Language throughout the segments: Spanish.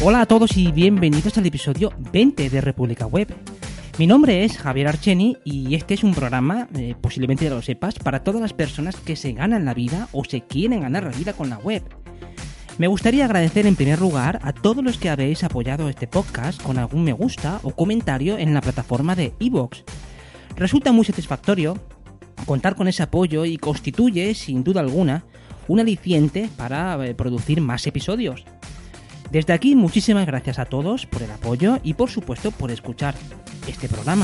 Hola a todos y bienvenidos al episodio 20 de República Web. Mi nombre es Javier Archeni y este es un programa, posiblemente ya lo sepas, para todas las personas que se ganan la vida o se quieren ganar la vida con la web. Me gustaría agradecer en primer lugar a todos los que habéis apoyado este podcast con algún me gusta o comentario en la plataforma de iVoox. Resulta muy satisfactorio contar con ese apoyo y constituye, sin duda alguna, un aliciente para producir más episodios. Desde aquí, muchísimas gracias a todos por el apoyo y, por supuesto, por escuchar este programa.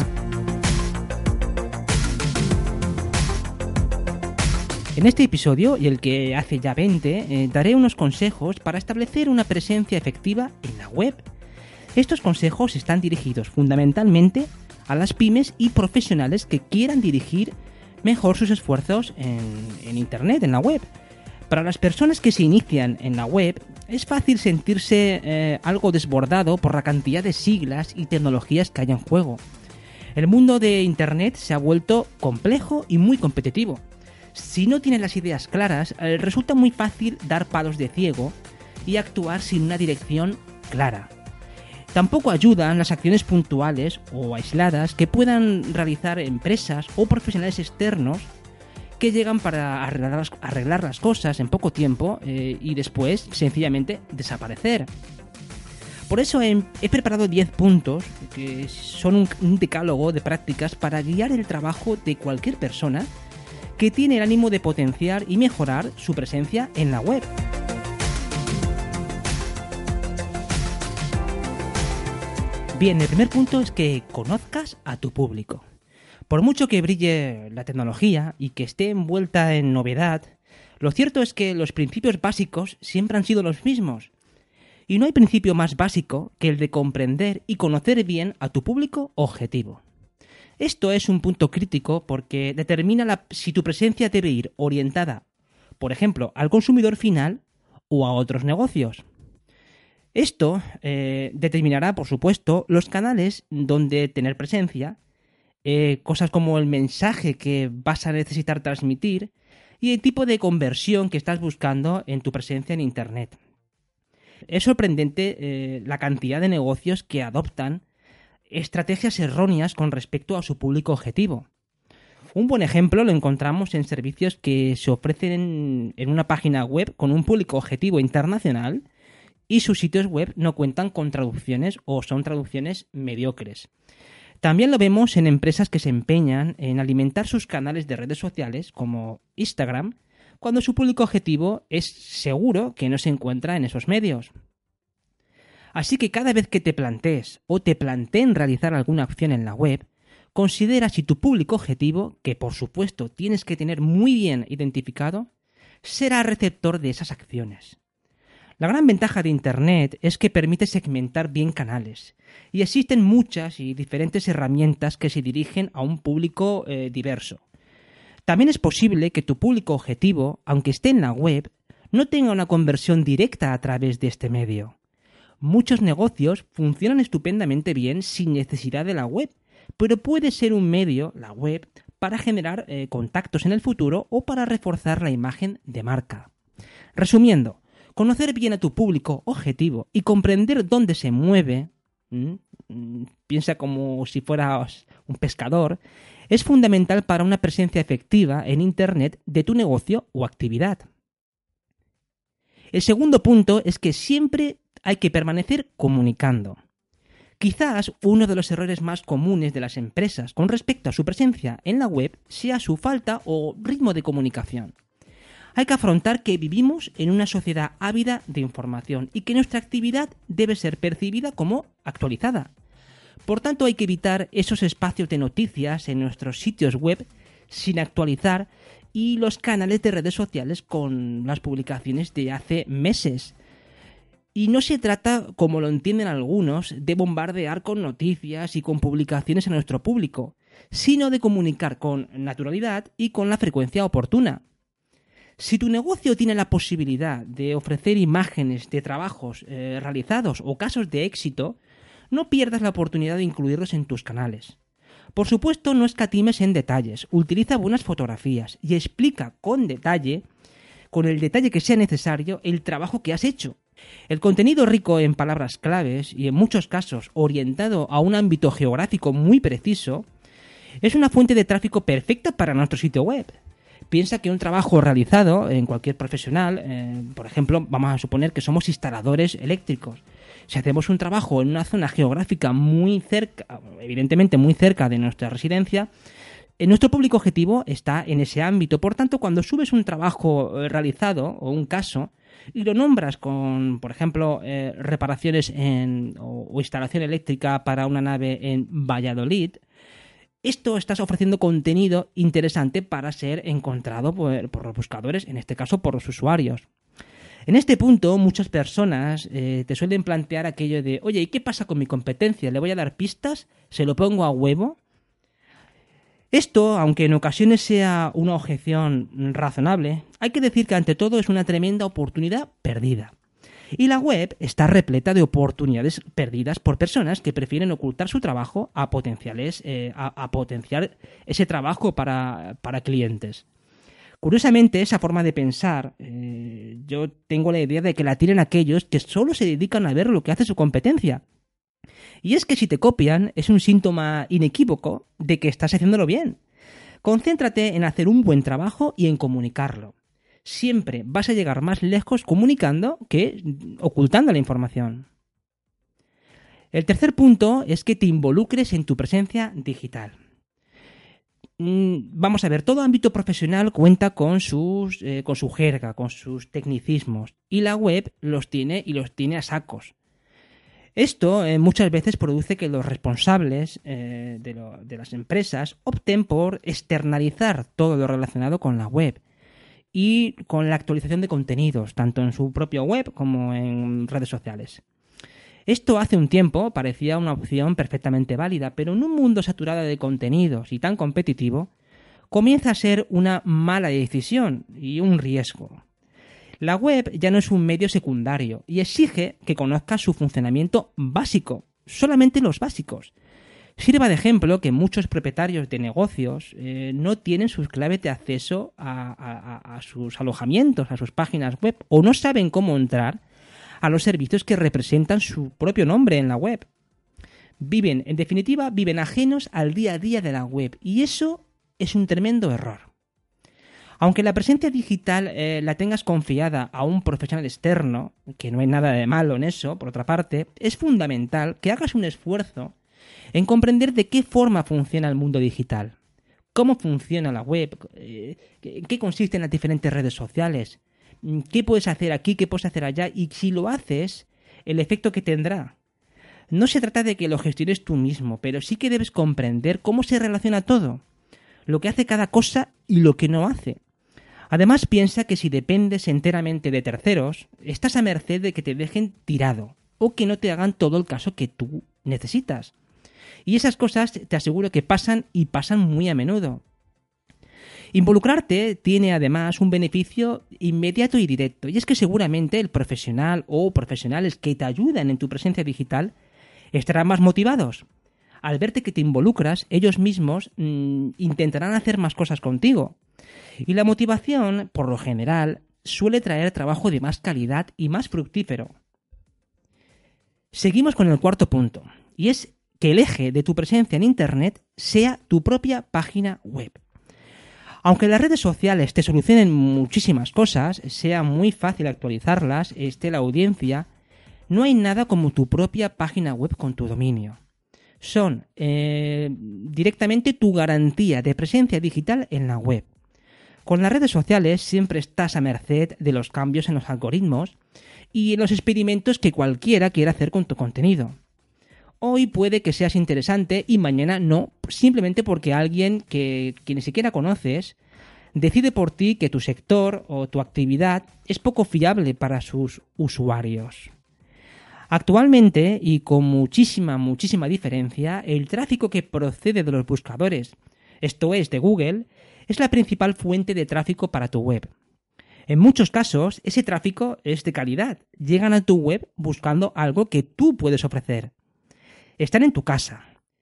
En este episodio, y el que hace ya 20, daré unos consejos para establecer una presencia efectiva en la web. Estos consejos están dirigidos fundamentalmente a las pymes y profesionales que quieran dirigir mejor sus esfuerzos en Internet, en la web. Para las personas que se inician en la web, es fácil sentirse algo desbordado por la cantidad de siglas y tecnologías que hay en juego. El mundo de Internet se ha vuelto complejo y muy competitivo. Si no tienes las ideas claras, resulta muy fácil dar palos de ciego y actuar sin una dirección clara. Tampoco ayudan las acciones puntuales o aisladas que puedan realizar empresas o profesionales externos que llegan para arreglar las cosas en poco tiempo y después sencillamente desaparecer. Por eso he preparado 10 puntos que son un decálogo de prácticas para guiar el trabajo de cualquier persona que tiene el ánimo de potenciar y mejorar su presencia en la web. Bien, el primer punto es que conozcas a tu público. Por mucho que brille la tecnología y que esté envuelta en novedad, lo cierto es que los principios básicos siempre han sido los mismos. Y no hay principio más básico que el de comprender y conocer bien a tu público objetivo. Esto es un punto crítico porque determina si tu presencia debe ir orientada, por ejemplo, al consumidor final o a otros negocios. Esto determinará, por supuesto, los canales donde tener presencia, cosas como el mensaje que vas a necesitar transmitir y el tipo de conversión que estás buscando en tu presencia en Internet. Es sorprendente la cantidad de negocios que adoptan estrategias erróneas con respecto a su público objetivo. Un buen ejemplo lo encontramos en servicios que se ofrecen en una página web con un público objetivo internacional y sus sitios web no cuentan con traducciones o son traducciones mediocres. También lo vemos en empresas que se empeñan en alimentar sus canales de redes sociales, como Instagram, cuando su público objetivo es seguro que no se encuentra en esos medios. Así que cada vez que te plantees o te planteen realizar alguna acción en la web, considera si tu público objetivo, que por supuesto tienes que tener muy bien identificado, será receptor de esas acciones. La gran ventaja de Internet es que permite segmentar bien canales y existen muchas y diferentes herramientas que se dirigen a un público diverso. También es posible que tu público objetivo, aunque esté en la web, no tenga una conversión directa a través de este medio. Muchos negocios funcionan estupendamente bien sin necesidad de la web, pero puede ser un medio, la web, para generar contactos en el futuro o para reforzar la imagen de marca. Resumiendo, conocer bien a tu público objetivo y comprender dónde se mueve, piensa como si fueras un pescador, es fundamental para una presencia efectiva en Internet de tu negocio o actividad. El segundo punto es que siempre hay que permanecer comunicando. Quizás uno de los errores más comunes de las empresas con respecto a su presencia en la web sea su falta o ritmo de comunicación. Hay que afrontar que vivimos en una sociedad ávida de información y que nuestra actividad debe ser percibida como actualizada. Por tanto, hay que evitar esos espacios de noticias en nuestros sitios web sin actualizar y los canales de redes sociales con las publicaciones de hace meses. Y no se trata, como lo entienden algunos, de bombardear con noticias y con publicaciones a nuestro público, sino de comunicar con naturalidad y con la frecuencia oportuna. Si tu negocio tiene la posibilidad de ofrecer imágenes de trabajos realizados o casos de éxito, no pierdas la oportunidad de incluirlos en tus canales. Por supuesto, no escatimes en detalles, utiliza buenas fotografías y explica con el detalle que sea necesario, el trabajo que has hecho. El contenido rico en palabras claves y en muchos casos orientado a un ámbito geográfico muy preciso es una fuente de tráfico perfecta para nuestro sitio web. Piensa que un trabajo realizado en cualquier profesional, por ejemplo, vamos a suponer que somos instaladores eléctricos. Si hacemos un trabajo en una zona geográfica muy cerca, evidentemente muy cerca de nuestra residencia, nuestro público objetivo está en ese ámbito. Por tanto, cuando subes un trabajo realizado o un caso y lo nombras con, por ejemplo, reparaciones o instalación eléctrica para una nave en Valladolid, esto estás ofreciendo contenido interesante para ser encontrado por los buscadores, en este caso por los usuarios. En este punto, muchas personas te suelen plantear aquello de, oye, ¿y qué pasa con mi competencia? ¿Le voy a dar pistas? ¿Se lo pongo a huevo? Esto, aunque en ocasiones sea una objeción razonable, hay que decir que ante todo es una tremenda oportunidad perdida. Y la web está repleta de oportunidades perdidas por personas que prefieren ocultar su trabajo a potenciar ese trabajo para clientes. Curiosamente, esa forma de pensar, yo tengo la idea de que la tienen aquellos que solo se dedican a ver lo que hace su competencia. Y es que si te copian, es un síntoma inequívoco de que estás haciéndolo bien. Concéntrate en hacer un buen trabajo y en comunicarlo. Siempre vas a llegar más lejos comunicando que ocultando la información. El tercer punto es que te involucres en tu presencia digital. Vamos a ver, todo ámbito profesional cuenta con su jerga, con sus tecnicismos, y la web los tiene a sacos. Esto muchas veces produce que los responsables de las empresas opten por externalizar todo lo relacionado con la web y con la actualización de contenidos, tanto en su propia web como en redes sociales. Esto hace un tiempo parecía una opción perfectamente válida, pero en un mundo saturado de contenidos y tan competitivo, comienza a ser una mala decisión y un riesgo. La web ya no es un medio secundario y exige que conozcas su funcionamiento básico, solamente los básicos. Sirva de ejemplo que muchos propietarios de negocios no tienen sus claves de acceso a sus alojamientos, a sus páginas web, o no saben cómo entrar a los servicios que representan su propio nombre en la web. En definitiva, viven ajenos al día a día de la web, y eso es un tremendo error. Aunque la presencia digital la tengas confiada a un profesional externo, que no hay nada de malo en eso, por otra parte, es fundamental que hagas un esfuerzo en comprender de qué forma funciona el mundo digital, cómo funciona la web, en qué consisten las diferentes redes sociales, qué puedes hacer aquí, qué puedes hacer allá, y si lo haces, el efecto que tendrá. No se trata de que lo gestiones tú mismo, pero sí que debes comprender cómo se relaciona todo, lo que hace cada cosa y lo que no hace. Además, piensa que si dependes enteramente de terceros, estás a merced de que te dejen tirado o que no te hagan todo el caso que tú necesitas. Y esas cosas te aseguro que pasan y pasan muy a menudo. Involucrarte tiene además un beneficio inmediato y directo, y es que seguramente el profesional o profesionales que te ayudan en tu presencia digital estarán más motivados. Al verte que te involucras, ellos mismos intentarán hacer más cosas contigo. Y la motivación, por lo general, suele traer trabajo de más calidad y más fructífero. Seguimos con el cuarto punto, y es que el eje de tu presencia en Internet sea tu propia página web. Aunque las redes sociales te solucionen muchísimas cosas, sea muy fácil actualizarlas, esté la audiencia, no hay nada como tu propia página web con tu dominio. Son directamente tu garantía de presencia digital en la web. Con las redes sociales siempre estás a merced de los cambios en los algoritmos y en los experimentos que cualquiera quiera hacer con tu contenido. Hoy puede que seas interesante y mañana no, simplemente porque alguien que ni siquiera conoces decide por ti que tu sector o tu actividad es poco fiable para sus usuarios. Actualmente, y con muchísima diferencia, el tráfico que procede de los buscadores, esto es, de Google, es la principal fuente de tráfico para tu web. En muchos casos, ese tráfico es de calidad. Llegan a tu web buscando algo que tú puedes ofrecer. Están en tu casa.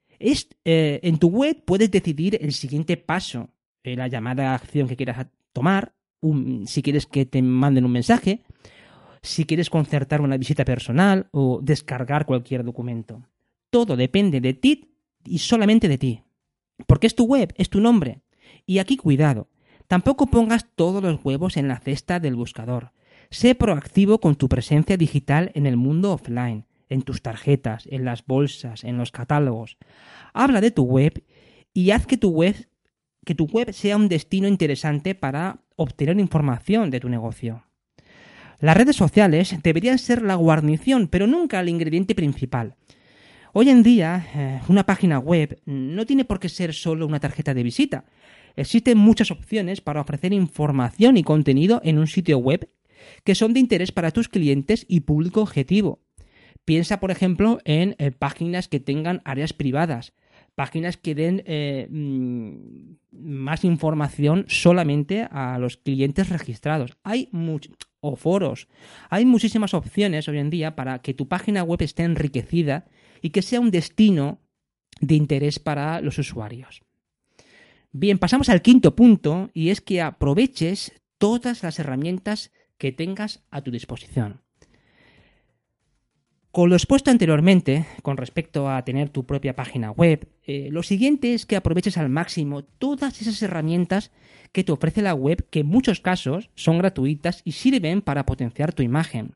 En tu web puedes decidir el siguiente paso, la llamada acción que quieras tomar, si quieres que te manden un mensaje. si quieres concertar una visita personal o descargar cualquier documento. Todo depende de ti y solamente de ti. Porque es tu web, es tu nombre. Y aquí cuidado, tampoco pongas todos los huevos en la cesta del buscador. Sé proactivo con tu presencia digital en el mundo offline, en tus tarjetas, en las bolsas, en los catálogos. Habla de tu web y haz que tu web sea un destino interesante para obtener información de tu negocio. Las redes sociales deberían ser la guarnición, pero nunca el ingrediente principal. Hoy en día, una página web no tiene por qué ser solo una tarjeta de visita. Existen muchas opciones para ofrecer información y contenido en un sitio web que son de interés para tus clientes y público objetivo. Piensa, por ejemplo, en páginas que tengan áreas privadas, páginas que den más información solamente a los clientes registrados. O foros. Hay muchísimas opciones hoy en día para que tu página web esté enriquecida y que sea un destino de interés para los usuarios. Bien, pasamos al quinto punto, y es que aproveches todas las herramientas que tengas a tu disposición. Con lo expuesto anteriormente, con respecto a tener tu propia página web, lo siguiente es que aproveches al máximo todas esas herramientas que te ofrece la web, que en muchos casos son gratuitas y sirven para potenciar tu imagen.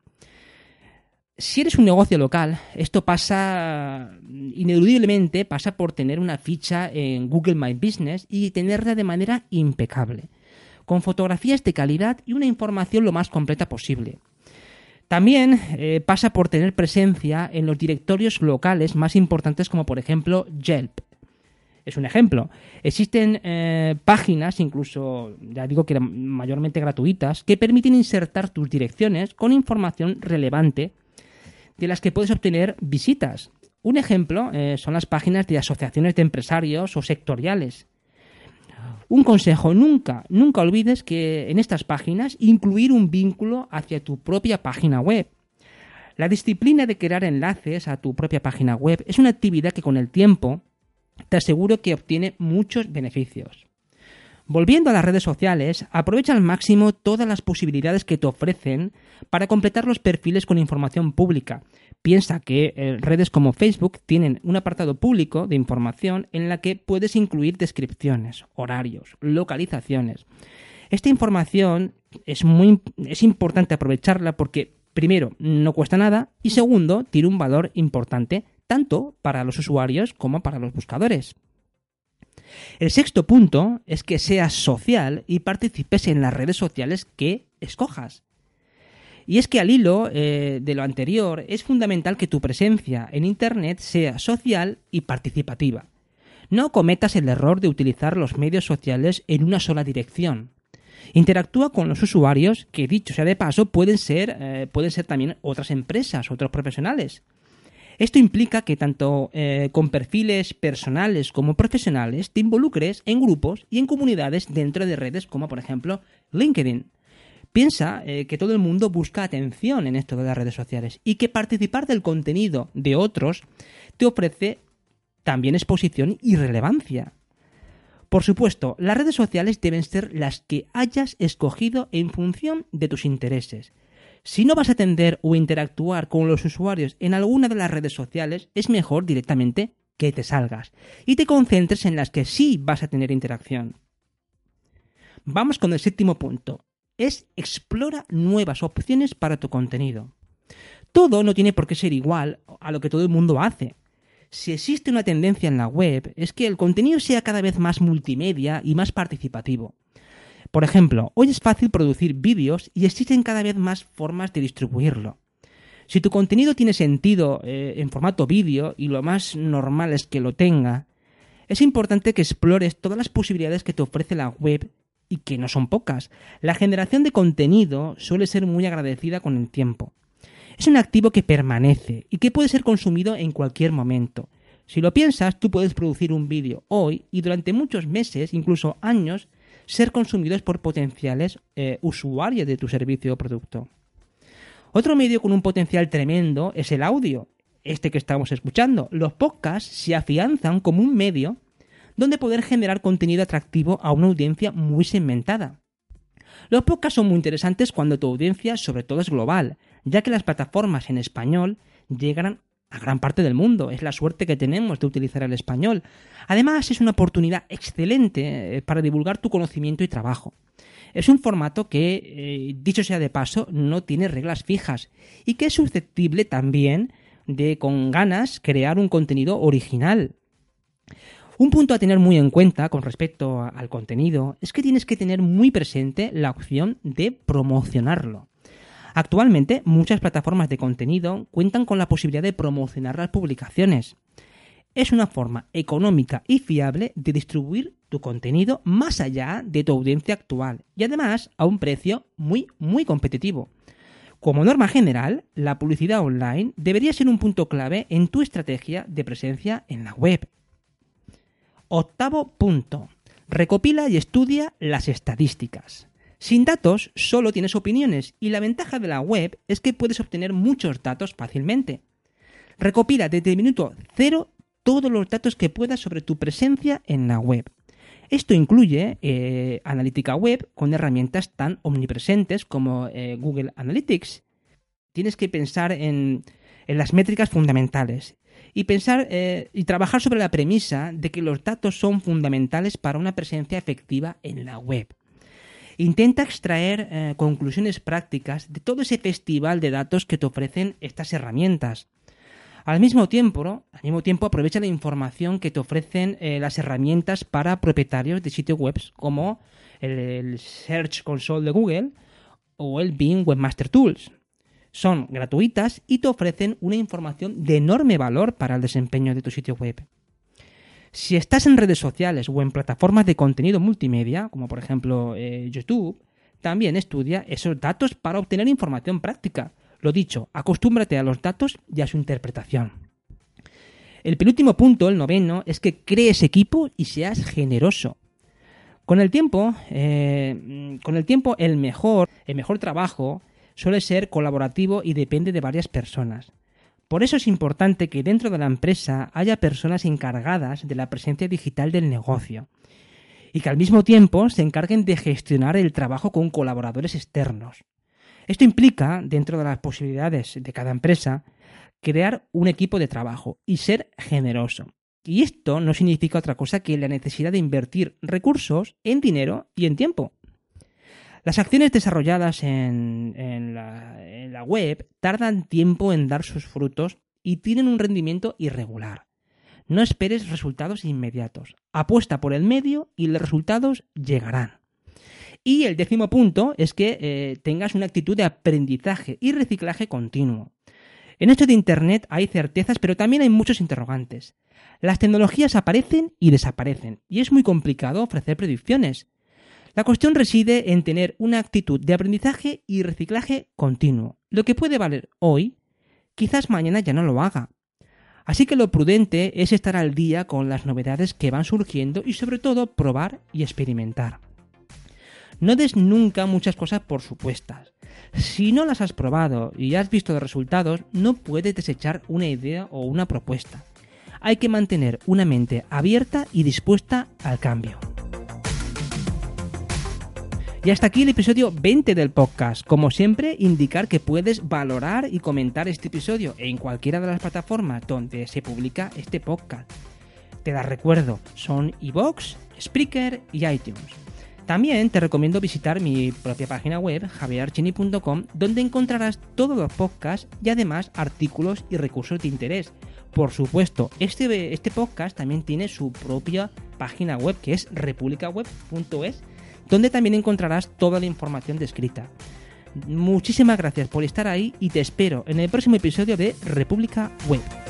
Si eres un negocio local, esto ineludiblemente pasa por tener una ficha en Google My Business y tenerla de manera impecable, con fotografías de calidad y una información lo más completa posible. También pasa por tener presencia en los directorios locales más importantes, como por ejemplo Yelp. Es un ejemplo. Existen páginas, incluso ya digo que mayormente gratuitas, que permiten insertar tus direcciones con información relevante de las que puedes obtener visitas. Un ejemplo son las páginas de asociaciones de empresarios o sectoriales. Un consejo, nunca olvides que en estas páginas incluir un vínculo hacia tu propia página web. La disciplina de crear enlaces a tu propia página web es una actividad que con el tiempo te aseguro que obtiene muchos beneficios. Volviendo a las redes sociales, aprovecha al máximo todas las posibilidades que te ofrecen para completar los perfiles con información pública. Piensa que redes como Facebook tienen un apartado público de información en la que puedes incluir descripciones, horarios, localizaciones. Esta información es importante aprovecharla porque, primero, no cuesta nada y, segundo, tiene un valor importante tanto para los usuarios como para los buscadores. El sexto punto es que seas social y participes en las redes sociales que escojas. Y es que al hilo de lo anterior, es fundamental que tu presencia en Internet sea social y participativa. No cometas el error de utilizar los medios sociales en una sola dirección. Interactúa con los usuarios, que dicho sea de paso, pueden ser también otras empresas, otros profesionales. Esto implica que tanto con perfiles personales como profesionales te involucres en grupos y en comunidades dentro de redes como por ejemplo LinkedIn. Piensa que todo el mundo busca atención en esto de las redes sociales y que participar del contenido de otros te ofrece también exposición y relevancia. Por supuesto, las redes sociales deben ser las que hayas escogido en función de tus intereses. Si no vas a atender o interactuar con los usuarios en alguna de las redes sociales, es mejor directamente que te salgas y te concentres en las que sí vas a tener interacción. Vamos con el séptimo punto. Explora nuevas opciones para tu contenido. Todo no tiene por qué ser igual a lo que todo el mundo hace. Si existe una tendencia en la web, es que el contenido sea cada vez más multimedia y más participativo. Por ejemplo, hoy es fácil producir vídeos y existen cada vez más formas de distribuirlo. Si tu contenido tiene sentido en formato vídeo, y lo más normal es que lo tenga, es importante que explores todas las posibilidades que te ofrece la web y que no son pocas. La generación de contenido suele ser muy agradecida con el tiempo. Es un activo que permanece y que puede ser consumido en cualquier momento. Si lo piensas, tú puedes producir un vídeo hoy y durante muchos meses, incluso años, ser consumidos por potenciales usuarios de tu servicio o producto. Otro medio con un potencial tremendo es el audio, este que estamos escuchando. Los podcasts se afianzan como un medio donde poder generar contenido atractivo a una audiencia muy segmentada. Los podcasts son muy interesantes cuando tu audiencia, sobre todo, es global. ya que las plataformas en español llegan a gran parte del mundo. Es la suerte que tenemos de utilizar el español. Además, es una oportunidad excelente para divulgar tu conocimiento y trabajo. Es un formato que, dicho sea de paso, no tiene reglas fijas y que es susceptible también de, con ganas, crear un contenido original. Un punto a tener muy en cuenta con respecto al contenido es que tienes que tener muy presente la opción de promocionarlo. Actualmente, muchas plataformas de contenido cuentan con la posibilidad de promocionar las publicaciones. Es una forma económica y fiable de distribuir tu contenido más allá de tu audiencia actual y además a un precio muy competitivo. Como norma general, la publicidad online debería ser un punto clave en tu estrategia de presencia en la web. 8º punto. Recopila y estudia las estadísticas. Sin datos, solo tienes opiniones y la ventaja de la web es que puedes obtener muchos datos fácilmente. Recopila desde el minuto 0 todos los datos que puedas sobre tu presencia en la web. Esto incluye analítica web con herramientas tan omnipresentes como Google Analytics. Tienes que pensar en las métricas fundamentales y pensar y trabajar sobre la premisa de que los datos son fundamentales para una presencia efectiva en la web. Intenta extraer conclusiones prácticas de todo ese festival de datos que te ofrecen estas herramientas. Al mismo tiempo, aprovecha la información que te ofrecen las herramientas para propietarios de sitios web como el Search Console de Google o el Bing Webmaster Tools. Son gratuitas y te ofrecen una información de enorme valor para el desempeño de tu sitio web. Si estás en redes sociales o en plataformas de contenido multimedia, como por ejemplo YouTube, también estudia esos datos para obtener información práctica. Lo dicho, acostúmbrate a los datos y a su interpretación. El penúltimo punto, el 9º, es que crees equipo y seas generoso. Con el tiempo, el mejor trabajo suele ser colaborativo y depende de varias personas. Por eso es importante que dentro de la empresa haya personas encargadas de la presencia digital del negocio y que al mismo tiempo se encarguen de gestionar el trabajo con colaboradores externos. Esto implica, dentro de las posibilidades de cada empresa, crear un equipo de trabajo y ser generoso. Y esto no significa otra cosa que la necesidad de invertir recursos en dinero y en tiempo. Las acciones desarrolladas en la web tardan tiempo en dar sus frutos y tienen un rendimiento irregular. No esperes resultados inmediatos. Apuesta por el medio y los resultados llegarán. Y el 10º punto es que tengas una actitud de aprendizaje y reciclaje continuo. En esto de Internet hay certezas, pero también hay muchos interrogantes. Las tecnologías aparecen y desaparecen, y es muy complicado ofrecer predicciones. La cuestión reside en tener una actitud de aprendizaje y reciclaje continuo. Lo que puede valer hoy, quizás mañana ya no lo haga. Así que lo prudente es estar al día con las novedades que van surgiendo y sobre todo probar y experimentar. No des nunca muchas cosas por supuestas. Si no las has probado y has visto los resultados, no puedes desechar una idea o una propuesta. Hay que mantener una mente abierta y dispuesta al cambio. Y hasta aquí el episodio 20 del podcast. Como siempre, indicar que puedes valorar y comentar este episodio en cualquiera de las plataformas donde se publica este podcast. Te las recuerdo, son iVoox, Spreaker y iTunes. También te recomiendo visitar mi propia página web, javierarchini.com, donde encontrarás todos los podcasts y además artículos y recursos de interés. Por supuesto, este podcast también tiene su propia página web, que es republicaweb.es, donde también encontrarás toda la información descrita. Muchísimas gracias por estar ahí y te espero en el próximo episodio de República Web.